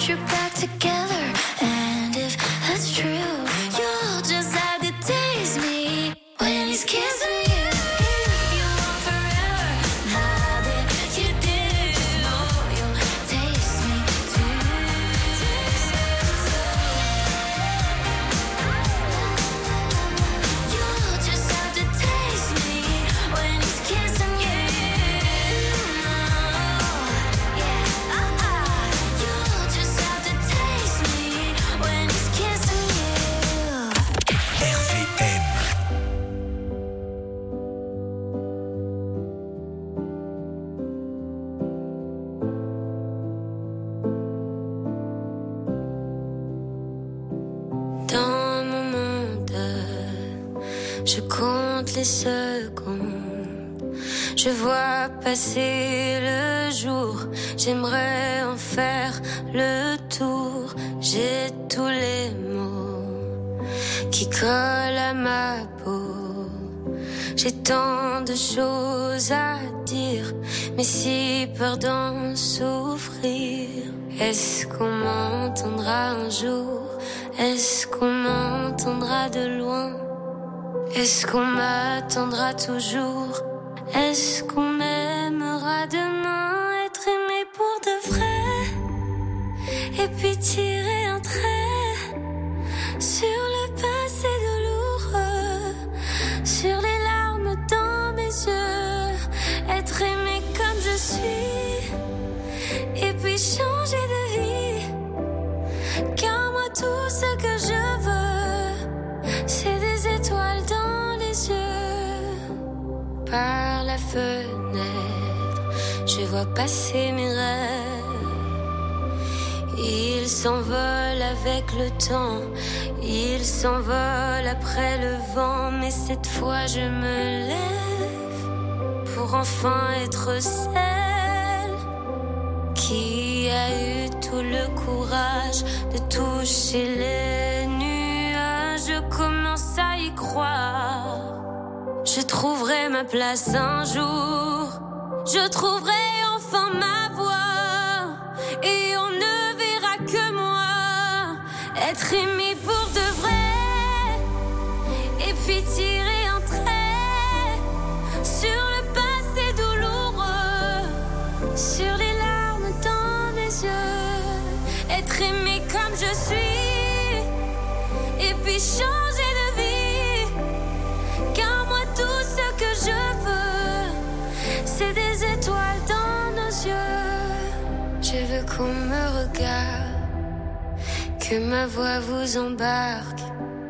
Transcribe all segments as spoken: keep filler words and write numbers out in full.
you're back together. And if that's true, you'll just have to taste me when he's kissing you. Je compte les secondes, je vois passer le jour. J'aimerais en faire le tour. J'ai tous les mots qui collent à ma peau. J'ai tant de choses à dire, mais si peur d'en souffrir. Est-ce qu'on m'entendra un jour? Est-ce qu'on m'entendra de loin? Est-ce qu'on m'attendra toujours? Est-ce qu'on m'aimera demain? Être aimé pour de vrai, et puis tirer un trait sur le passé douloureux, sur les larmes dans mes yeux. Être aimé comme je suis, et puis changer de vie. Car moi tout ce que je veux, c'est des étoiles dans les yeux. Par la fenêtre, je vois passer mes rêves. Ils s'envolent avec le temps, ils s'envolent après le vent. Mais cette fois je me lève pour enfin être celle qui a eu tout le courage de toucher les nuages. Je commence à y croire. Je trouverai ma place un jour. Je trouverai enfin ma voix. Et on ne verra que moi. Être aimé pour de vrai. Et puis tirer un trait sur le passé douloureux, sur les larmes dans mes yeux. Être aimé comme je suis, et puis changer de vie. Car moi tout ce que je veux, c'est des étoiles dans nos yeux. Je veux qu'on me regarde, que ma voix vous embarque.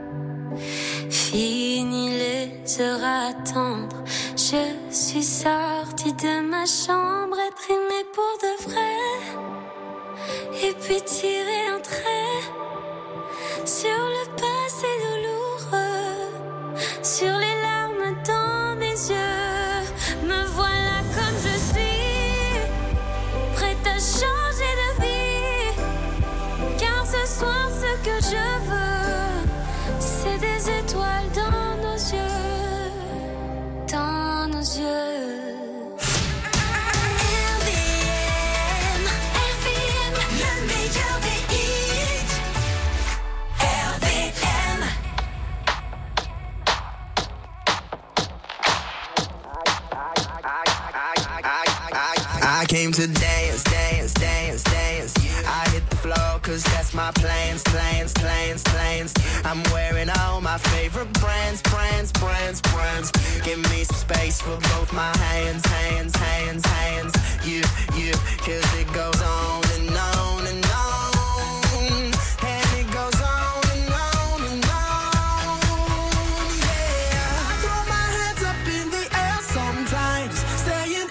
Fini les heures à attendre, je suis sortie de ma chambre. Être aimée pour de vrai, et puis tirer un trait sur le passé douloureux, sur les larmes dans mes yeux. Me voilà comme je suis, prête à changer de vie. Car ce soir ce que je veux, c'est des étoiles dans nos yeux, dans nos yeux. I came to dance, dance, dance, dance. I hit the floor cause that's my plans, plans, plans, plans. I'm wearing all my favorite brands, brands, brands, brands. Give me some space for both my hands, hands, hands, hands. You, you, cause it goes on and on and on. And it goes on and on and on. Yeah, I throw my hands up in the air sometimes, saying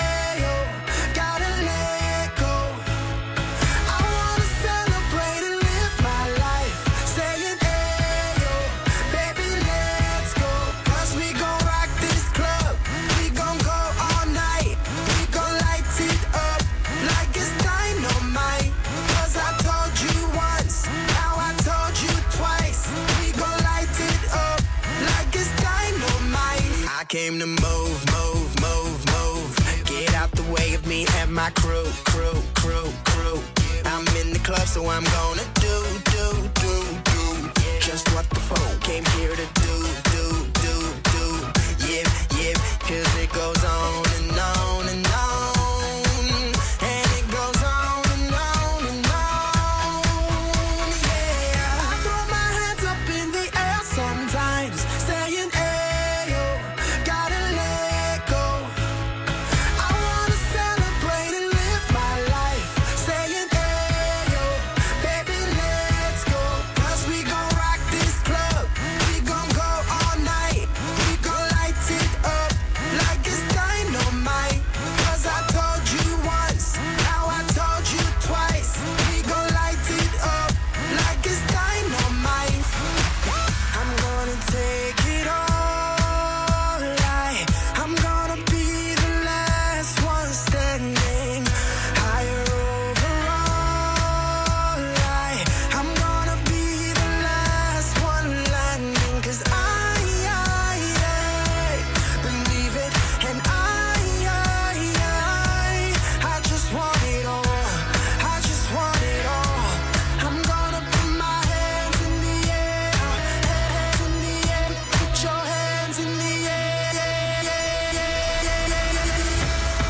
came to move, move, move, move. Get out the way of me and my crew, crew, crew, crew. I'm in the club love, so I'm gonna do, do, do, do just what the folk came here to do, do, do, do. Yeah, yeah, cause it goes on and on and on, and it goes on and on and on. Yeah, I throw my hands up in the air sometimes, saying, hey, yo, gotta let go. I wanna celebrate and live my life, saying, hey, yo, baby, let's go. Cause we gon' rock this club, we gon' go all night, we gon' light it up like it's dynamite. Cause I told you once, now I told you twice, we gon' light it up like it's dynamite. I'm gonna take it all, like I'm gonna be the last one standing, higher overall, like I'm gonna be the last one landing. Cause I, I, I believe it, and I, I, I, I just want it all, I just want it all. I'm gonna put my hands in the air, hands in the air, put your hands in the air, yeah, yeah, yeah, yeah, yeah, yeah.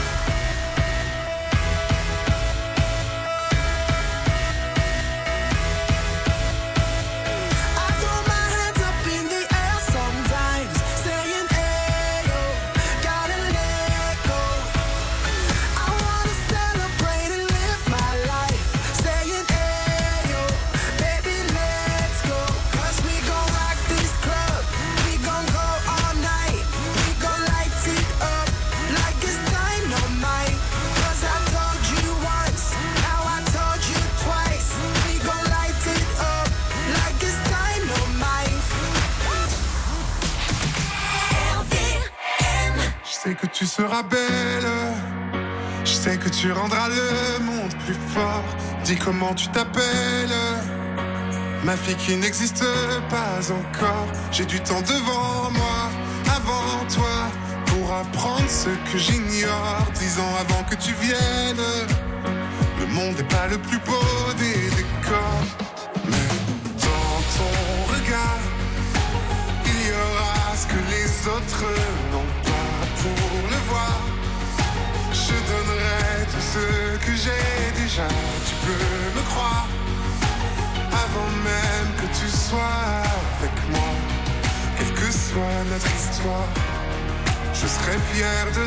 I throw my hands up in the air sometimes, saying, hey, yo, gotta let go. I wanna celebrate and live my life, saying, hey, yo, baby, let's go. Cause we gon' rock this club, we gon' go all night, we gon' light it up like it's dynamite. Cause I told you once, now I told you twice, we gon' light it up like it's dynamite. Je sais que tu seras belle, je sais que tu rendras le monde plus fort. Dis comment tu t'appelles, ma fille qui n'existe pas encore. J'ai du temps devant moi, avant toi, pour apprendre ce que j'ignore. Dix ans avant que tu viennes, le monde n'est pas le plus beau des décors. Mais dans ton regard, il y aura ce que les autres n'ont pas. Pour le voir, je donnerai tout ce que j'ai déjà. Tu peux me croire, avant même que tu sois avec moi. Quelle que soit notre histoire, je serai fier de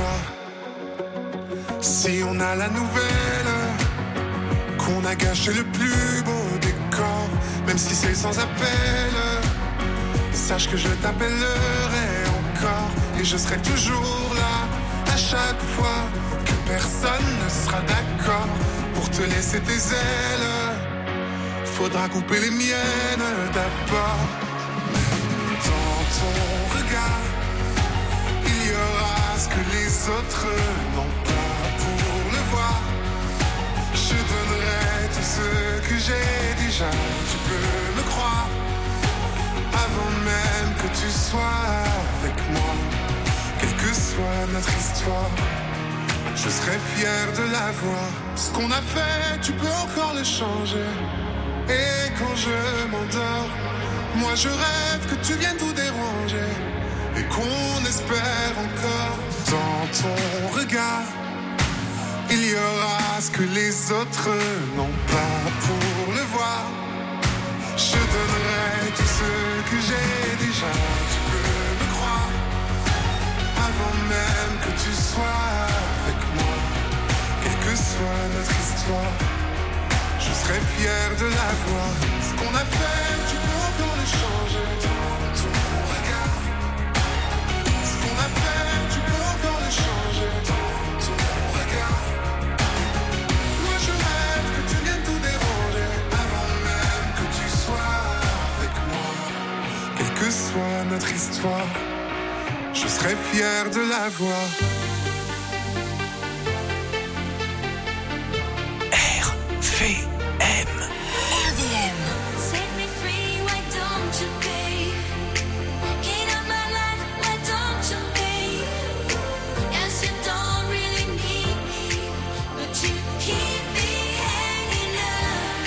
la voir. Si on a la nouvelle qu'on a gâché le plus beau décor, même si c'est sans appel, sache que je t'appellerai encore. Et je serai toujours là, à chaque fois que personne ne sera d'accord pour te laisser tes ailes. Faudra couper les miennes d'abord. Dans ton regard, il y aura ce que les autres n'ont pas. Pour le voir, je donnerai tout ce que j'ai déjà. Tu peux me croire, avant même que tu sois avec moi. Quelle que soit notre histoire, je serai fier de la voir. Ce qu'on a fait, tu peux encore le changer. Et quand je m'endors, moi je rêve que tu viennes tout déranger. Et qu'on espère encore. Dans ton regard, il y aura ce que les autres n'ont pas. Pour le voir, je donnerai tout ce que j'ai déjà. Tu peux me croire, avant même que tu sois avec moi. Quelle que soit notre histoire, je serai fier de la voir. Ce qu'on a fait, tu peux encore le changer. Dans ton regard, ce qu'on a fait, tu peux encore le changer. Dans ton regard, moi je rêve que tu viennes tout déranger. Avant même que tu sois avec moi. Quelle que soit notre histoire, je serai fier de la voir. R V M. R V M. Set me free, why don't you pay? Get out my life, why don't you pay? Yes, you don't really need me, but you keep me hanging up.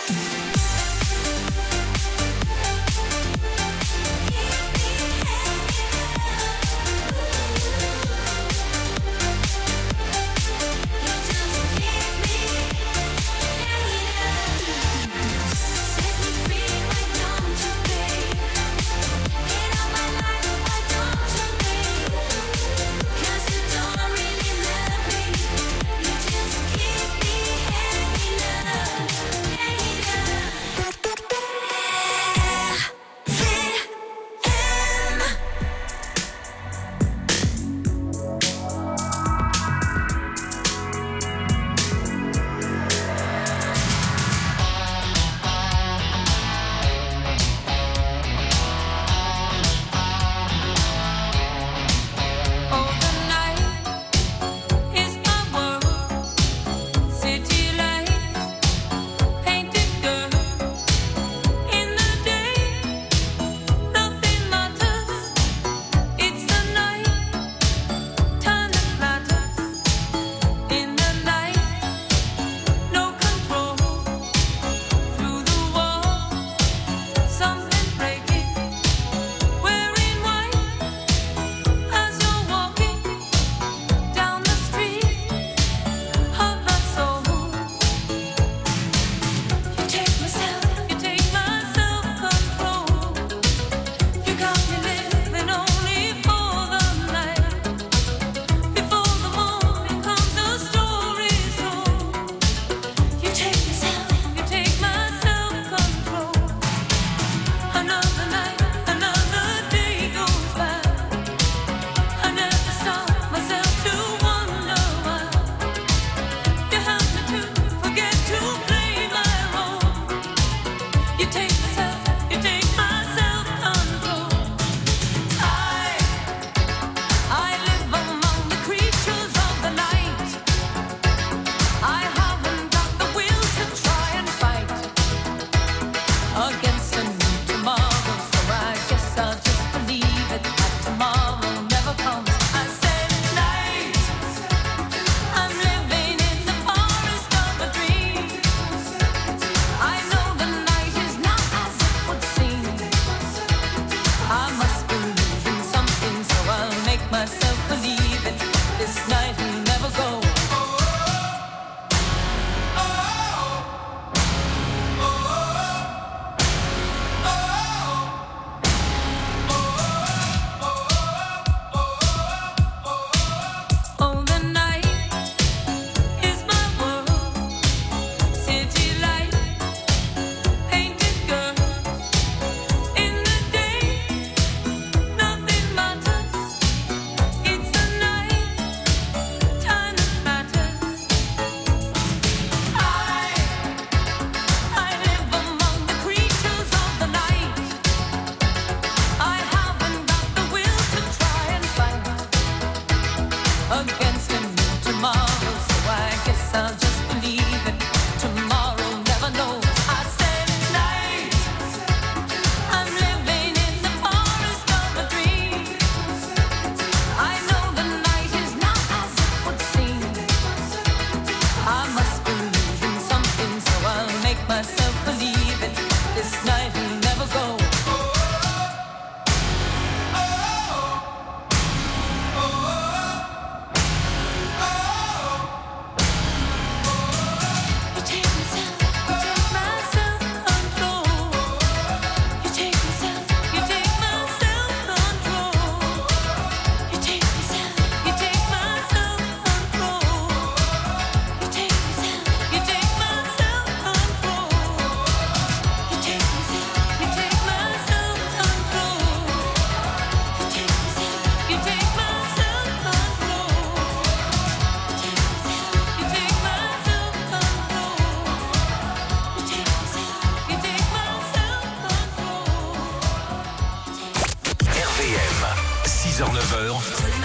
six heures neuf heures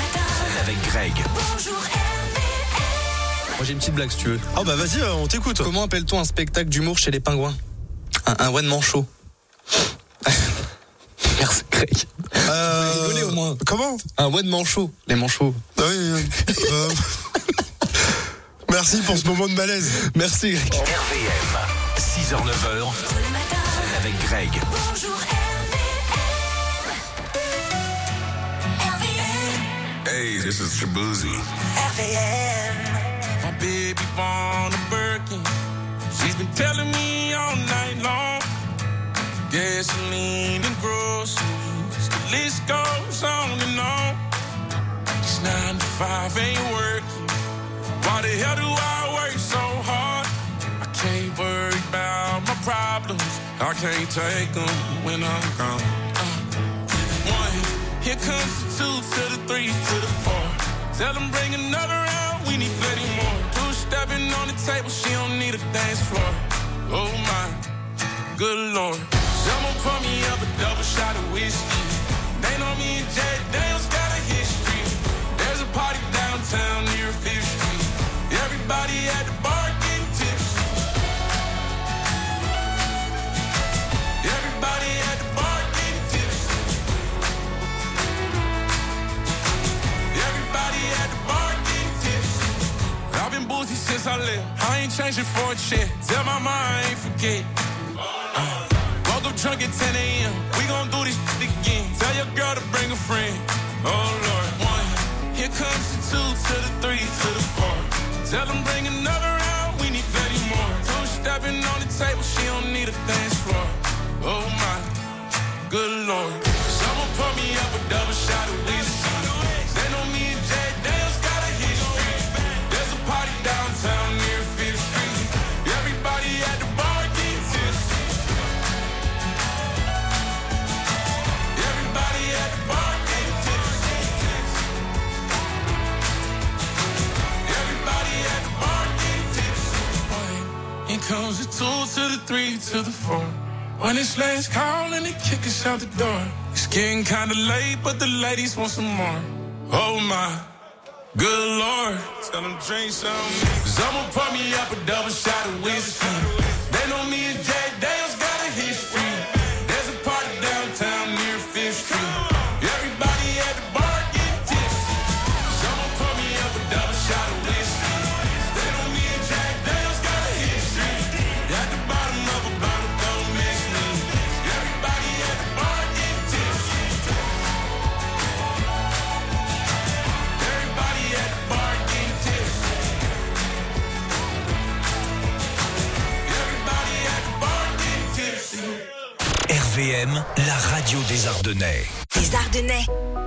avec Greg. Moi j'ai une petite blague si tu veux. Ah bah vas-y, on t'écoute. Comment appelle-t-on un spectacle d'humour chez les pingouins? Un, un one man show. Merci Greg. Euh... Rigolez au moins. Comment? Un one man show. Les manchots. Ah oui. Euh... Merci pour ce moment de malaise. Merci Greg. R V M, six six heures neuf heures avec Greg. Bonjour R V M. R V M. Hey, this is Shabuzi. R V M. My baby born a Birkin. She's been telling me all night long. Gasoline and groceries, the list goes on and on. This nine to five ain't working. Why the hell do I work so hard? I can't worry about my problems. I can't take them when I'm gone. Uh, one, here comes the two to the three to the four. Tell them bring another round, we need plenty more. Two stepping on the table, she don't need a dance floor. Oh my, good Lord. Someone pour me up a double shot of whiskey. They know me and Jay Daniels got a history. There's a party downtown near Fifth Street. Everybody at the bar getting tipsy. Everybody at the bar getting tipsy. Everybody at the bar getting tipsy. I've been boozy since I left. I ain't changing for a check. Tell my mom I ain't forget. Uh. Woke up drunk at ten a.m. We gon' do this shit again. Tell your girl to bring a friend. Oh Lord, one. Here comes the two to the three to the four. Tell them bring another round. We need plenty more. Two stepping on the table. She don't need a dance floor. Oh my, good Lord. Someone pour me up a double shot of whiskey. They know me and Jay Daniels got a history. There's a party downtown near Fifth Street. Everybody at the bar getting tipsy. Everybody at the bar getting tipsy. Everybody at the bar getting tipsy. Here comes the two to the three to the four. When it's last call and they kick us out the door. It's getting kinda late, but the ladies want some more. Oh my, good Lord. Tell them drink some. Someone pour me up a double shot of whiskey. They know me and Jay Daniels got a history. There's a party downtown near Fifth Street. Everybody at the bar getting tipsy. Someone pour me up a double shot of whiskey. They know me and Jay Daniels got a history. At the bottom of a bottle, don't miss me. Everybody at the bar getting tipsy. Everybody at the bar getting tipsy. Everybody at the bar getting tipsy. R V M, la radio des Ardennais. Les Ardennais.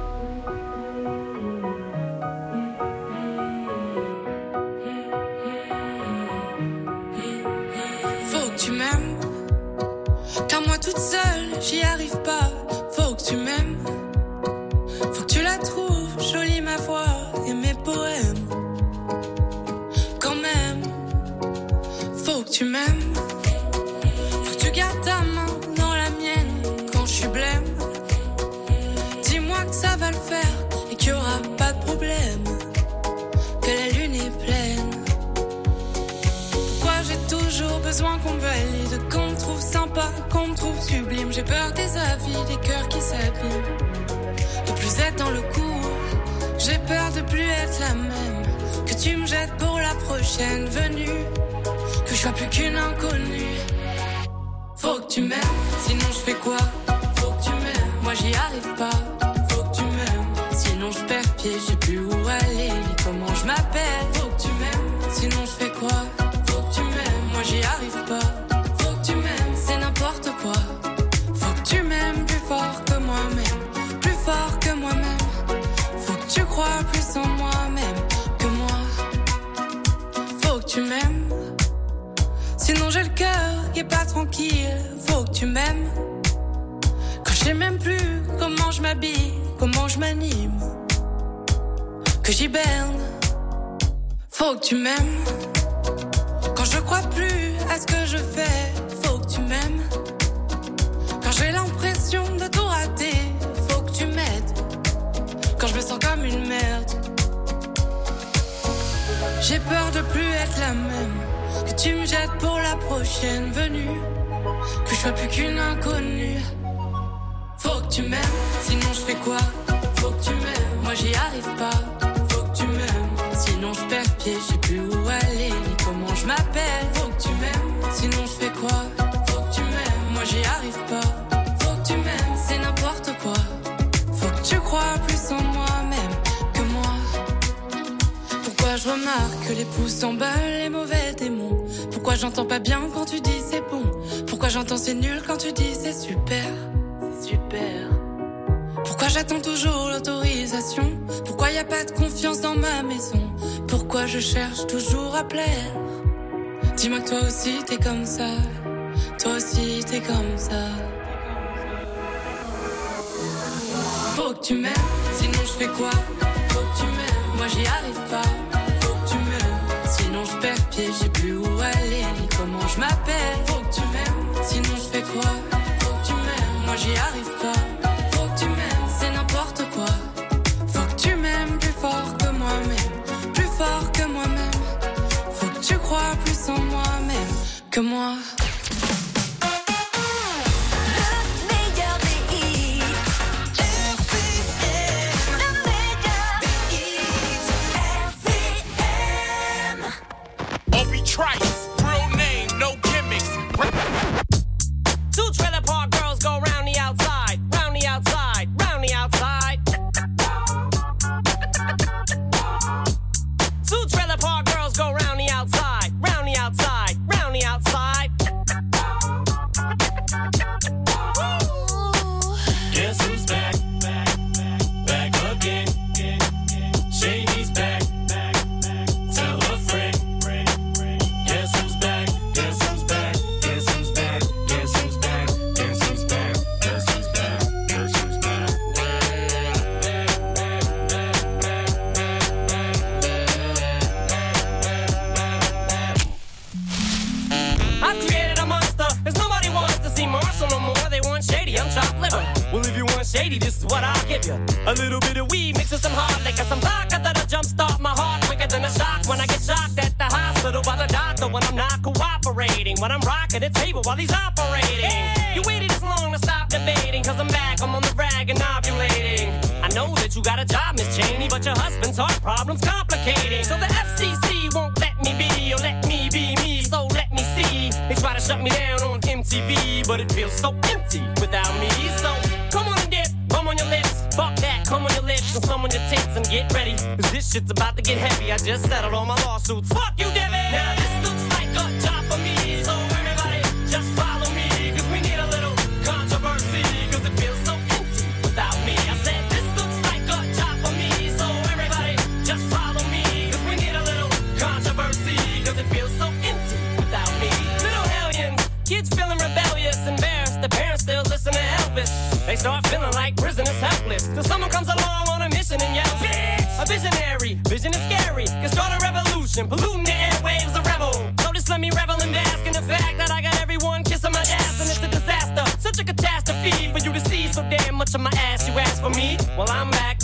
Faut que tu m'aimes, car moi toute seule j'y arrive pas. Faut que tu m'aimes, faut que tu la trouves jolie ma voix et mes poèmes. Quand même, faut que tu m'aimes, faut que tu gardes ta main dans la mienne quand je suis blême. Dis-moi que ça va le faire et qu'il y aura pas de problème, que la lune est pleine. Pourquoi j'ai toujours besoin qu'on me valide, qu'on me trouve sympa, qu'on me trouve sublime. J'ai peur des avis, des cœurs qui s'abîment, de plus être dans le coup. J'ai peur de plus être la même, que tu me jettes pour la prochaine venue, que je sois plus qu'une inconnue. Faut que tu m'aimes, sinon je fais quoi? Faut que tu m'aimes, moi j'y arrive pas. Faut que tu m'aimes, sinon je perds pied, je sais plus où aller ni comment je m'appelle. Faut que tu m'aimes, sinon je fais quoi? Faut que tu m'aimes, moi j'y arrive pas. Faut que tu m'aimes, c'est n'importe quoi. Faut que tu m'aimes plus fort que moi-même, plus fort que moi-même. Faut que tu crois plus en moi-même que moi. Faut que tu m'aimes, sinon j'ai le cœur qui est pas tranquille. Faut que tu m'aimes, quand je sais même plus comment je m'habille, comment je m'anime, que j'hiberne. Faut que tu m'aimes, quand je crois plus à ce que je fais. Faut que tu m'aimes, quand j'ai l'impression de tout rater. Faut que tu m'aides, quand je me sens comme une merde. J'ai peur de plus être la même, que tu me jettes pour la prochaine venue, que je sois plus qu'une inconnue. Faut que tu m'aimes, sinon je fais quoi? Faut que tu m'aimes, moi j'y arrive pas. Faut que tu m'aimes, sinon je perds pied, je sais plus où aller ni comment je m'appelle. Faut que tu m'aimes, sinon je fais quoi? Faut que tu m'aimes, moi j'y arrive pas. Faut que tu m'aimes, c'est n'importe quoi. Faut que tu crois plus en moi-même que moi. Pourquoi je remarque que les pouces s'emballent, les mauvais démons? Pourquoi j'entends pas bien quand tu dis c'est bon? Pourquoi j'entends c'est nul quand tu dis c'est super? C'est super. Pourquoi j'attends toujours l'autorisation? Pourquoi y a pas de confiance dans ma maison? Pourquoi je cherche toujours à plaire? Dis-moi que toi aussi t'es comme ça. Toi aussi t'es comme ça. Faut que tu m'aimes, sinon je fais quoi? Faut que tu m'aimes, moi j'y arrive pas. Faut que tu m'aimes, sinon je perds pied. J'ai plus où aller, ni comment je m'appelle. Faut que tu m'aimes, sinon je fais quoi? Faut que tu m'aimes, moi j'y arrive pas. Faut que tu m'aimes, c'est n'importe quoi. Faut que tu m'aimes plus fort que moi-même. Plus fort que moi-même. Faut que tu crois plus en moi-même que moi. Trice, real name, no gimmicks. Two trailer park girls go round the outside, round the outside, round the outside. Two trailer park girls go round the outside, round the outside, round the outside. Guess who's back? Back, back, back again. Shady's back. Tell a friend. Shady, this is what I'll give you. A little bit of weed mixed with some hard liquor, some vodka that'll jumpstart my heart quicker than a shock when I get shocked at the hospital by the doctor when I'm not cooperating, when I'm rocking the table while he's operating. Hey! You waited this long to stop debating, cause I'm back, I'm on the rag and ovulating. I know that you got a job, Miss Cheney, but your husband's heart problem's complicating. So the F C C won't let me be, or let me be me, so let me see. They try to shut me down on M T V, but it feels so empty without me. So come on and dip, come on your lips, fuck that, come on your lips, and some on your tits and get ready, cause this shit's about to get heavy. I just settled all my lawsuits, fuck you, Debbie. Now this looks like a job for me, so everybody just follow me, cause we need a little controversy, cause it feels so empty without me. I said this looks like a job for me, so everybody just follow me, cause we need a little controversy, cause it feels so empty without me. Little hellions, kids feeling rebellious, embarrassed, the parents still listen to Elvis. They start feeling like prisoners helpless, till someone comes along on a mission and yells, bitch! A visionary, vision is scary, can start a revolution, polluting the airwaves, a rebel. So just let me revel and bask in the fact that I got everyone kissing my ass, and it's a disaster, such a catastrophe for you to see so damn much of my ass. You ask for me, well I'm back.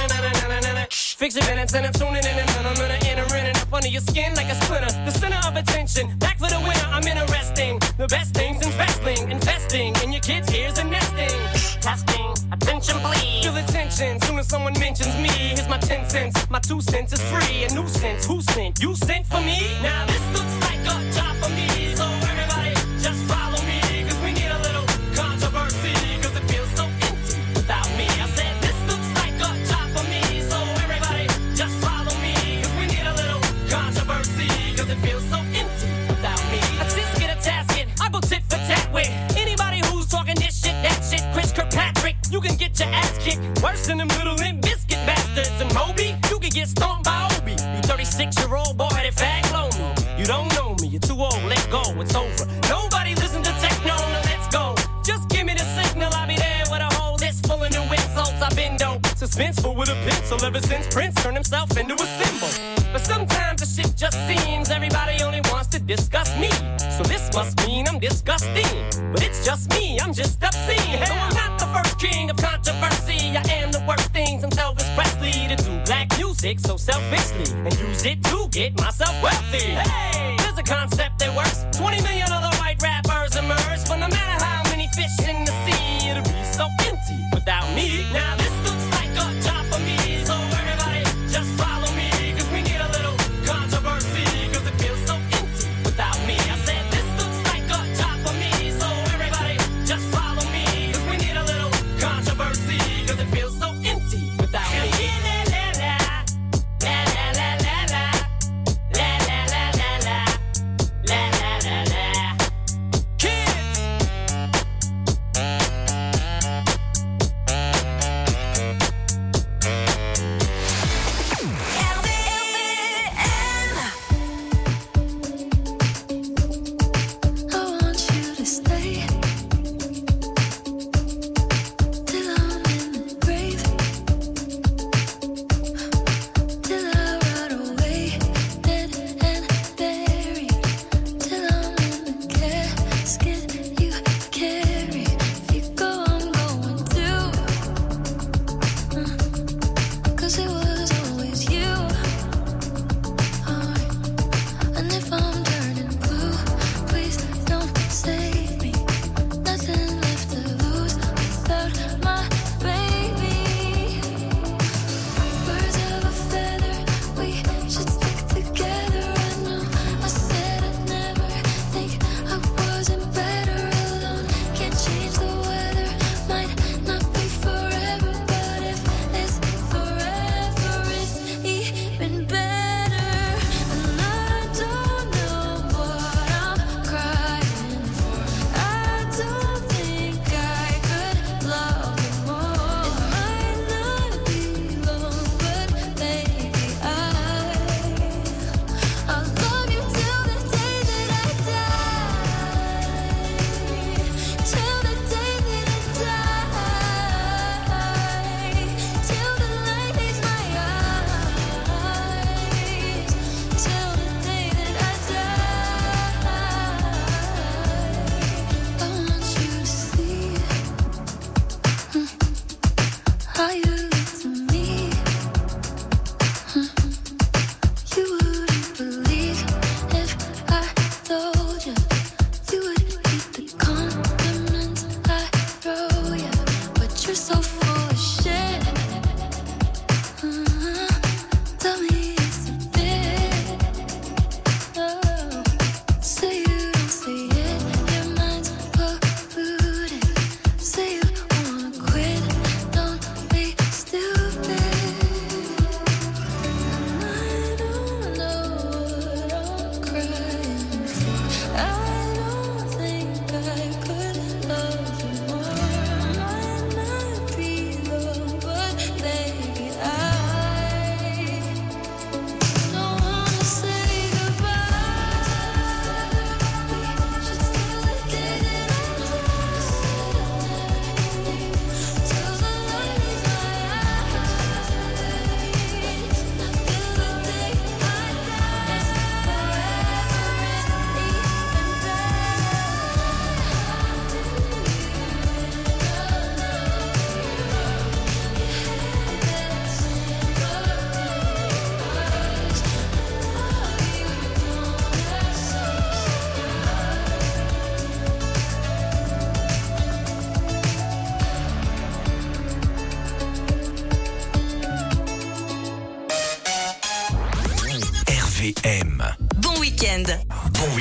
Fix your minutes and I'm tuning in, and I'm gonna enter in and up under your skin like a splinter. The center of attention, back for the winner. I'm interesting, the best things in wrestling, investing in your kids' ears and nesting. Testing, attention please. Feel the tension, soon as someone mentions me. Here's my ten cents, my two cents is free. A nuisance, who sent? You sent for me? Now this looks like a job for me, so everybody just follow me, cause we need a little controversy, cause it feels so empty without me. I said this looks like a job for me, so everybody just follow me, cause we need a little controversy, cause it feels so empty without me. I just get a tasket, I go tit for tat with anybody who's talking this shit, that shit. Chris Kirkpatrick, you can get your ass kicked worse than them little Limp Bizkit bastards. And Moby, you can get stomped by Obi. You thirty-six-year-old boy, that fag blow me. You don't know me, you're too old, let go, it's over. Nobody listen to techno, now let's go. Just give me the signal, I'll be there with a whole list full of new insults. I've been dope, suspenseful with a pencil ever since Prince turned himself into a symbol. But sometimes the shit just seems everybody only wants to discuss me. So this must mean I'm disgusting. But it's just me, I'm just obscene. No, I'm not the first king of controversy. I am the worst thing since Elvis Presley to do black music so selfishly and use it to get myself wealthy. Hey, there's a concept that works. twenty million other white rappers emerge, but no matter how many fish in the sea, it'll be so empty without me. Now this looks like a job for me, so everybody just follow me, cause we need a little controversy, cause it feels so empty without me. I said this looks like a job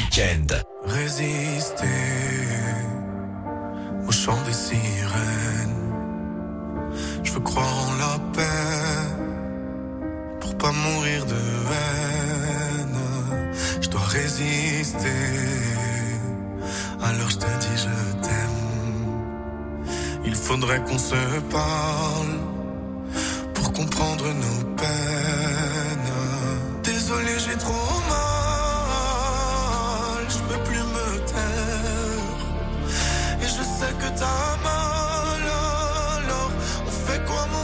week-end. Résister au chant des sirènes. Je veux croire en la paix pour pas mourir de haine. Je dois résister. Alors je te dis je t'aime. Il faudrait qu'on se parle pour comprendre nos peines. Désolé, j'ai trop mal, je peux plus me taire. Et je sais que t'as mal, alors on fait quoi mon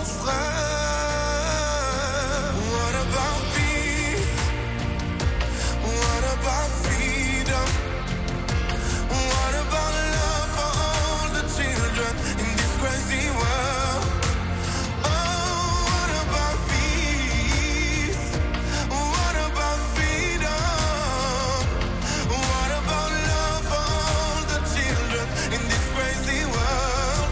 frère? What about peace? What about freedom? What about love for all the children in this crazy world? Oh, what about peace? What about freedom? What about love for all the children in this crazy world?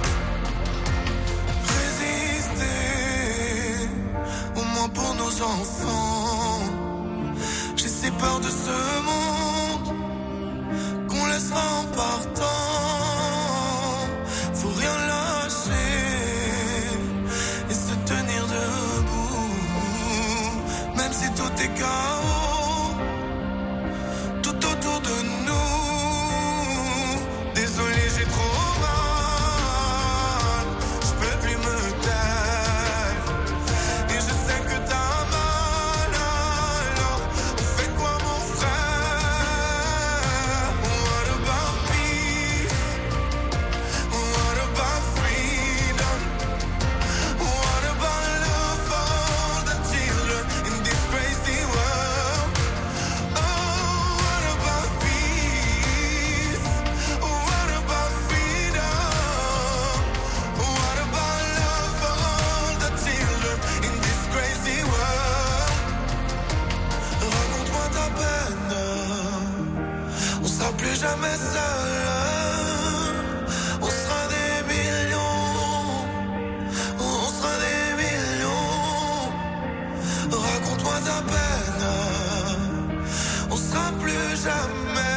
Résister, au moins pour nos enfants. J'ai si peur de ce monde qu'on laissera en partant. Faut rien lâcher et se tenir debout, même si tout est chaos tout autour de nous. Désolé, j'ai trop mal, je peux plus me taire. Et je sais que t'as mal, alors on fait quoi mon frère? What about peace? What about freedom? What about love for all the children in this crazy world? Oh, what about peace? What about freedom? What about love for all the children in this crazy world? Raconte-moi ta peine, on sera plus jamais seul. On sera des millions, on sera des millions. Raconte-moi ta peine, on sera plus jamais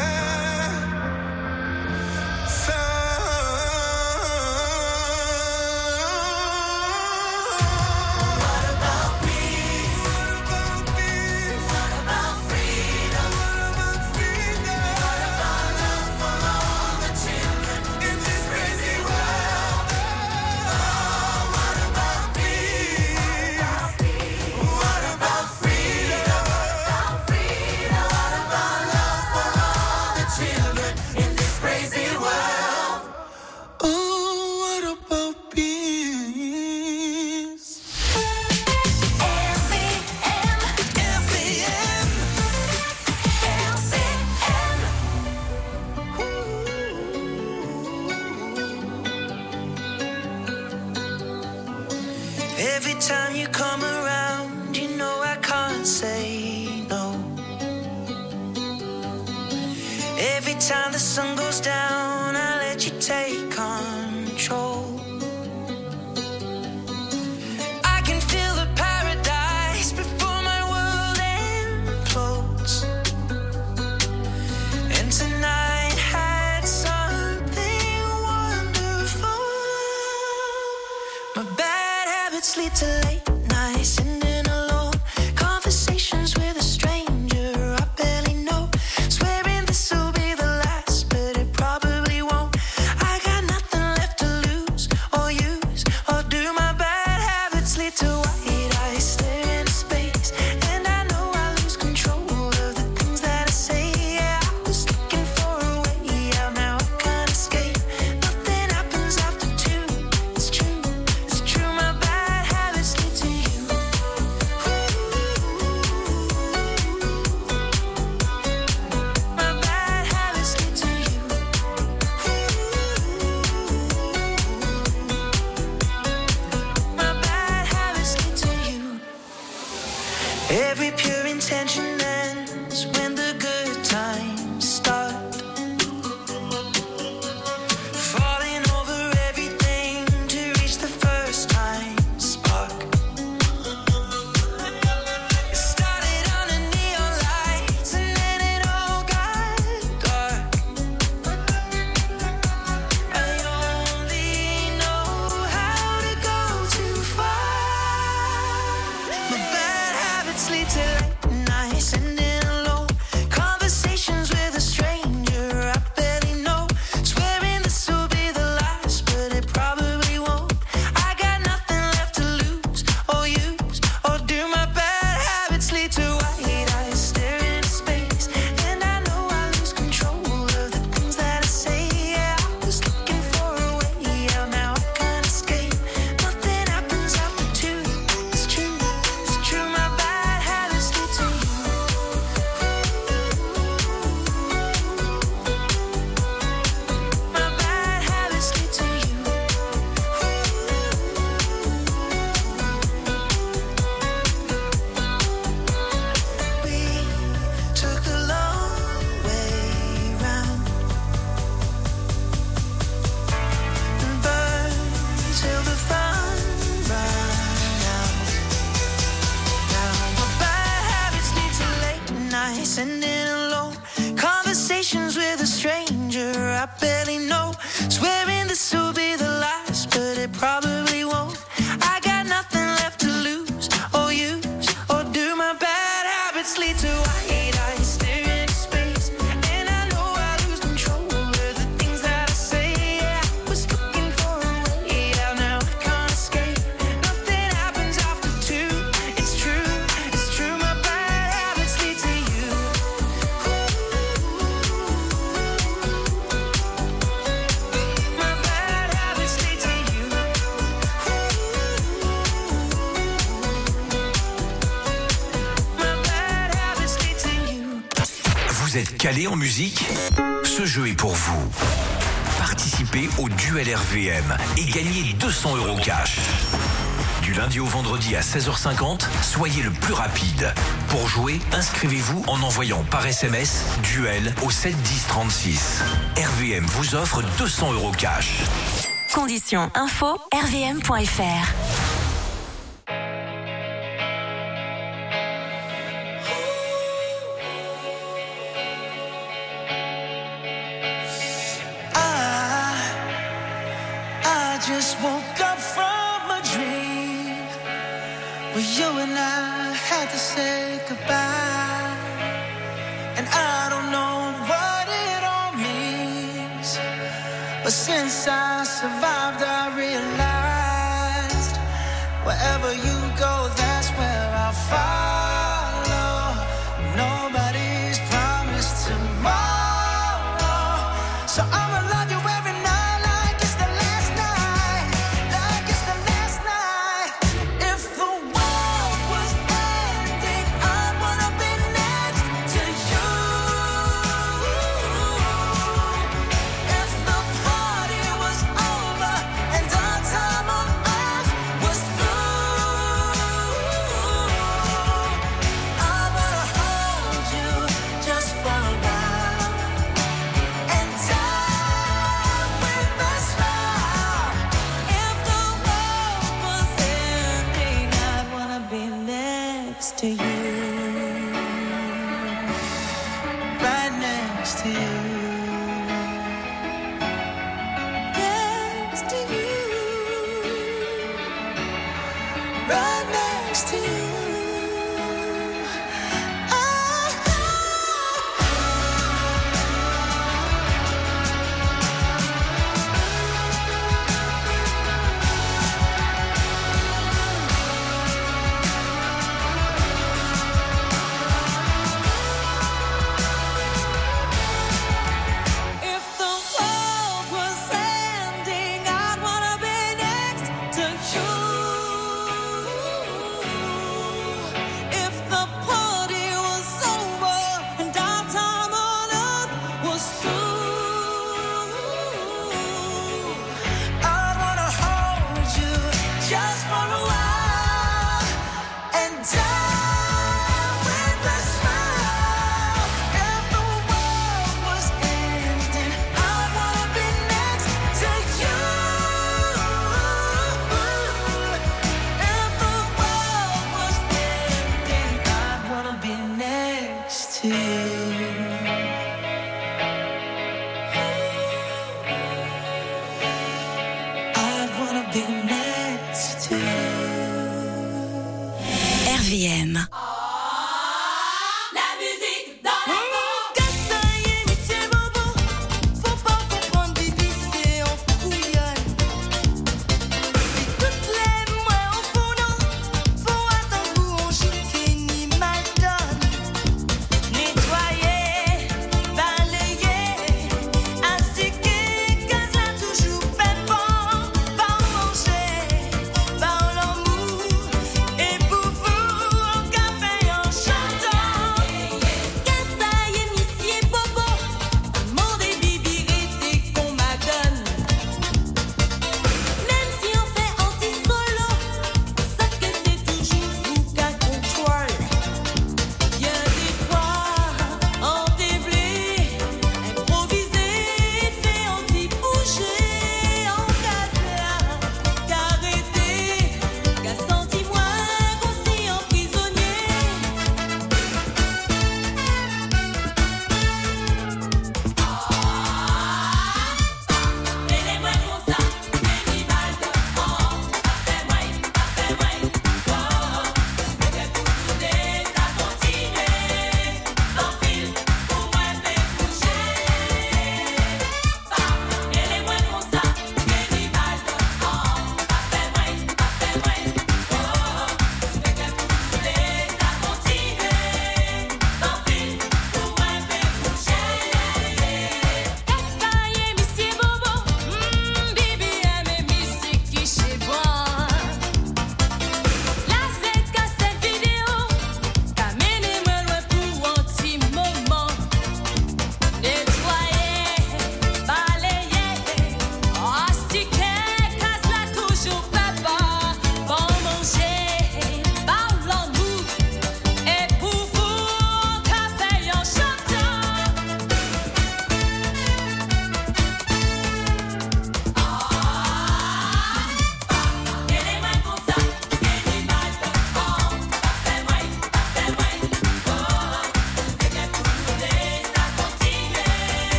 Every time you come around, you know I can't say no. Every time the sun goes down, I let you take control. I can feel the paradise before my world implodes. And tonight had something wonderful. My bad habits lead to late nights, sitting alone, conversations with a stranger I barely know, swearing this will be the last, but it probably won't. I got nothing left to lose or use or do. My bad habits lead to white eyes staring into space, and I know I lose control of the things that I say. Yeah, I was looking for a way out, now I can't escape. Nothing happens after two. It's true, it's true. My bad habits lead to Vous êtes calé en musique ? Ce jeu est pour vous. Participez au Duel R V M et gagnez deux cents euros cash. Du lundi au vendredi à seize heures cinquante, soyez le plus rapide. Pour jouer, inscrivez-vous en envoyant par S M S Duel au sept dix trente-six. R V M vous offre deux cents euros cash. Conditions info r v m point f r. Just woke up from a dream where you and I had to say goodbye, and I don't know what it all means, but since I survived I realized wherever you go, that's where I'll follow. Nobody's promised tomorrow, so I'ma love you every night. To you, right next to you, next to you, right next to you. Et pour vous, on café.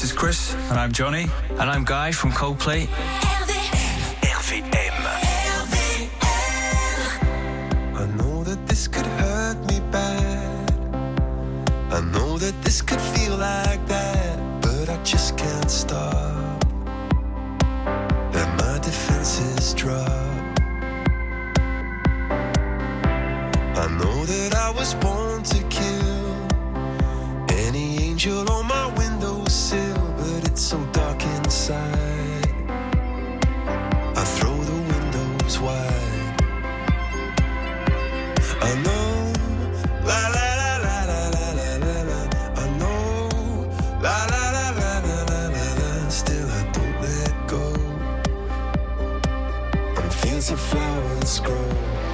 is Chris. And I'm Johnny. And I'm Guy from Coldplay. R V M. I know that this could hurt me bad. I know that this could feel like that, but I just can't stop. Let my defenses drop. I know that I was born to kill any angel on my windowsill, but it's so dark inside. I throw the windows wide. I know, la la la la la la la la la. I know, la la la la la la la la. Still I don't let go. And fields of flowers grow.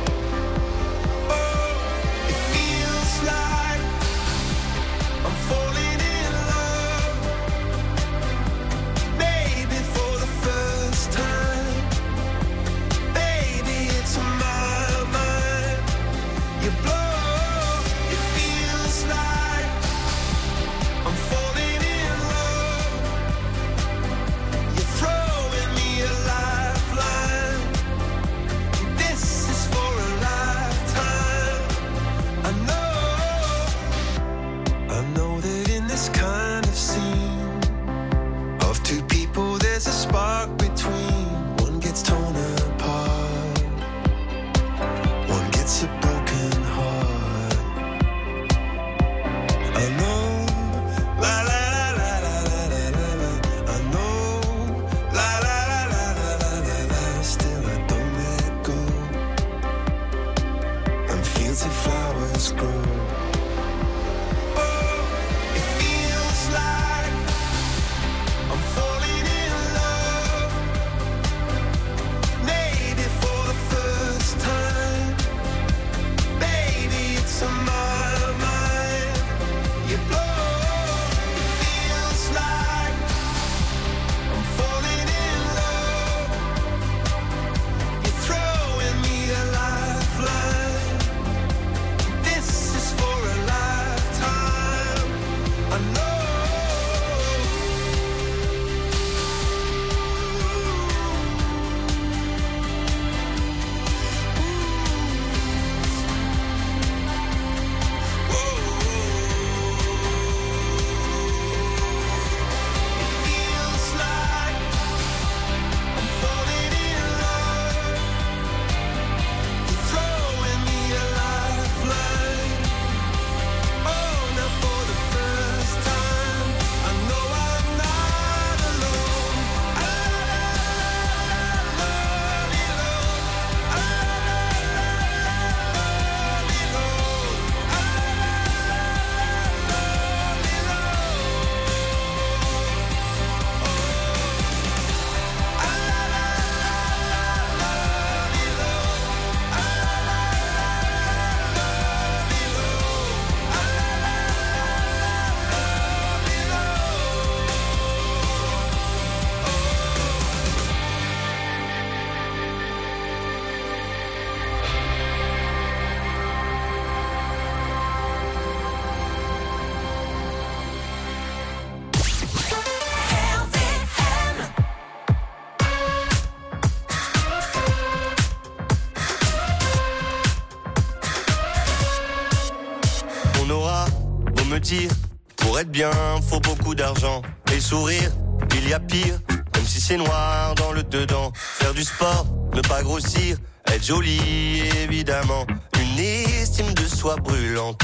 Pour être bien, faut beaucoup d'argent. Et sourire, il y a pire. Même si c'est noir dans le dedans. Faire du sport, ne pas grossir. Être joli, évidemment. Une estime de soi brûlante.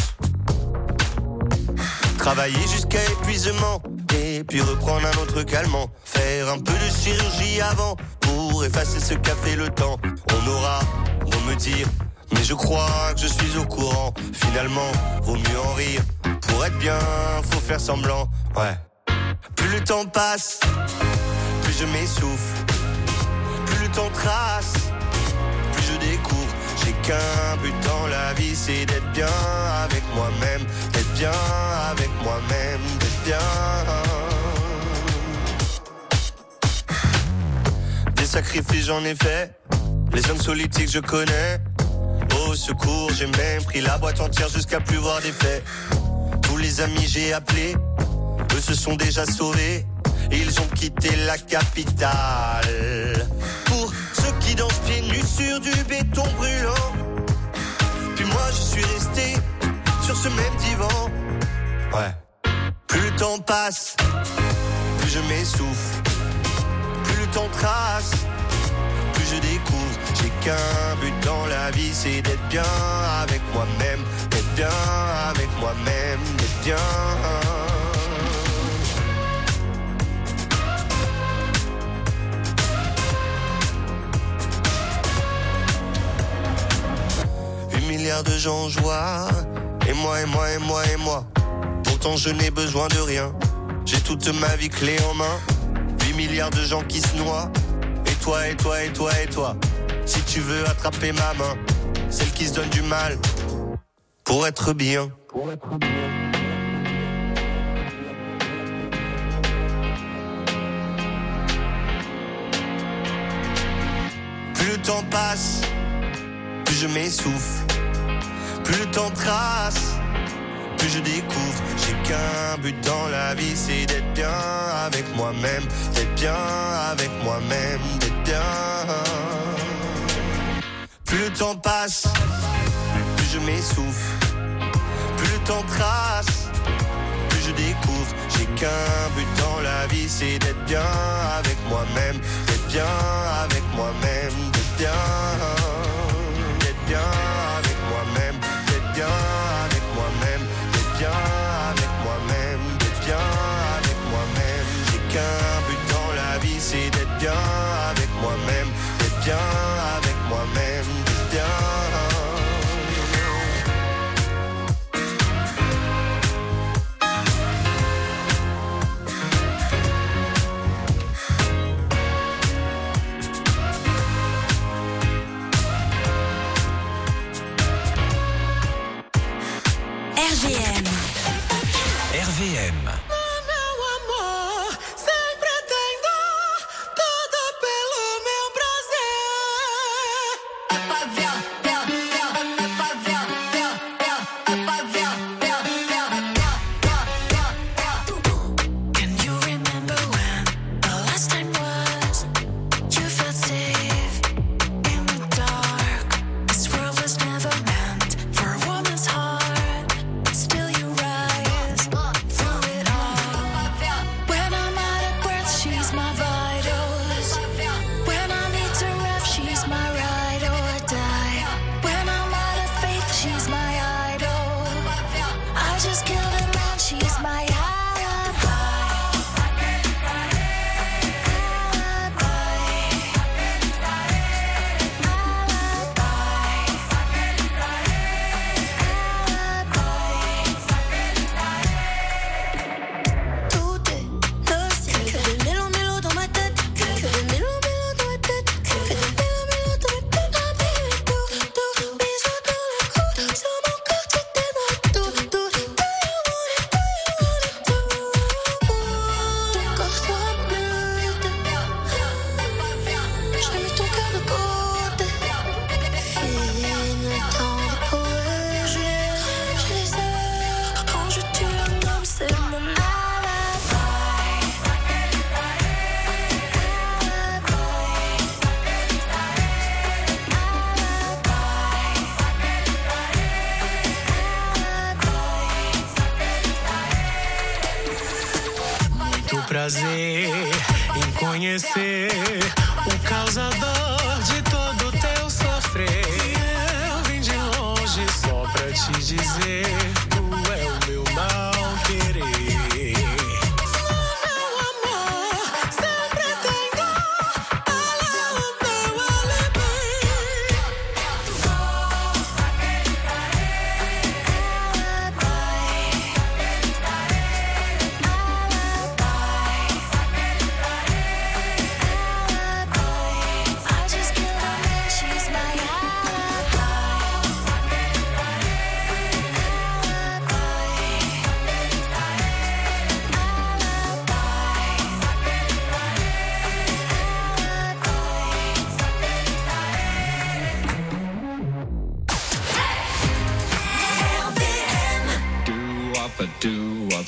Travailler jusqu'à épuisement. Et puis reprendre un autre calmant. Faire un peu de chirurgie avant. Pour effacer ce qu'a fait le temps. On aura beau me dire, mais je crois que je suis au courant. Finalement, vaut mieux en rire. Pour être bien, faut faire semblant, ouais. Plus le temps passe, plus je m'essouffle. Plus le temps trace, plus je découvre. J'ai qu'un but dans la vie, c'est d'être bien avec moi-même. D'être bien avec moi-même, d'être bien. Des sacrifices j'en ai fait. Les hommes politiques je connais. Au secours, j'ai même pris la boîte entière jusqu'à plus voir d'effet. Tous les amis j'ai appelés, eux se sont déjà sauvés. ils ont quitté la capitale. Pour ceux qui dansent pieds nus sur du béton brûlant. Puis moi je suis resté sur ce même divan. Ouais. Plus le temps passe, plus je m'essouffle. Plus le temps trace, plus je découvre. J'ai qu'un but dans la vie, c'est d'être bien avec moi-même. D'être bien avec moi-même, d'être bien. huit milliards de gens en joie. Et moi, et moi, et moi, et moi. Pourtant je n'ai besoin de rien. J'ai toute ma vie clé en main. huit milliards de gens qui se noient. Et toi, et toi, et toi, et toi. Si tu veux attraper ma main, celle qui se donne du mal pour être bien. Pour être bien. Plus le temps passe, plus je m'essouffle. Plus le temps trace, plus je découvre. J'ai qu'un but dans la vie, c'est d'être bien avec moi-même. D'être bien avec moi-même, d'être bien. Plus le temps passe, plus je m'essouffle. Plus le temps trace, plus je découvre. J'ai qu'un but dans la vie, c'est d'être bien avec moi-même. D'être bien avec moi-même, d'être bien. D'être bien avec moi-même, d'être bien avec moi-même. D'être bien avec moi-même, d'être bien avec moi-même. J'ai qu'un but dans la vie, c'est d'être bien avec moi-même. D'être bien avec moi-même, d'être bien. R V M. R V M. Still you rise through it all. prazer em conhecer o causador de todo o teu sofrer. Eu vim de longe só pra te dizer, tu é o meu não querer. Meu amor, sempre tem dor, ela é o meu alibi.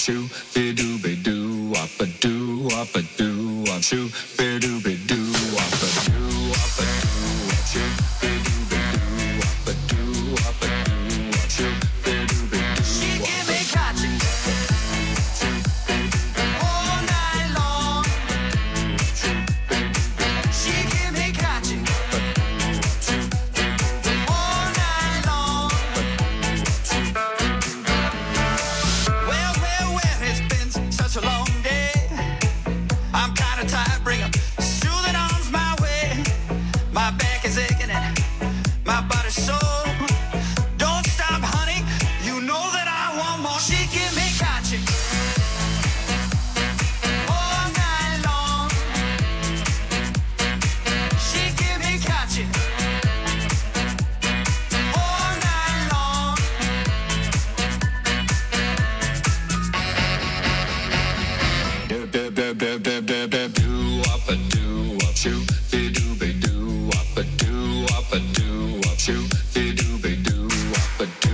shoo, be doo be doo, up a doo, up a doo, up shoo, be doo be doo, up a doo, up a doo, up shoo, be doo be doo, up a doo, up a doo, up shoo, be doo be doo. She give me catching all night long. She give me catching all night long. Well, well, well, it's been such a long day. I'm kinda tired, bring 'em soothing arms my way. My back is aching and my body's sore. Don't stop, honey, you know that I want more. She give me catching all night long. She give me catching all night long. Do do do do do do do do up a do up shoo, be doo be doo, up a do up a do up shoo, be doo be doo, up a do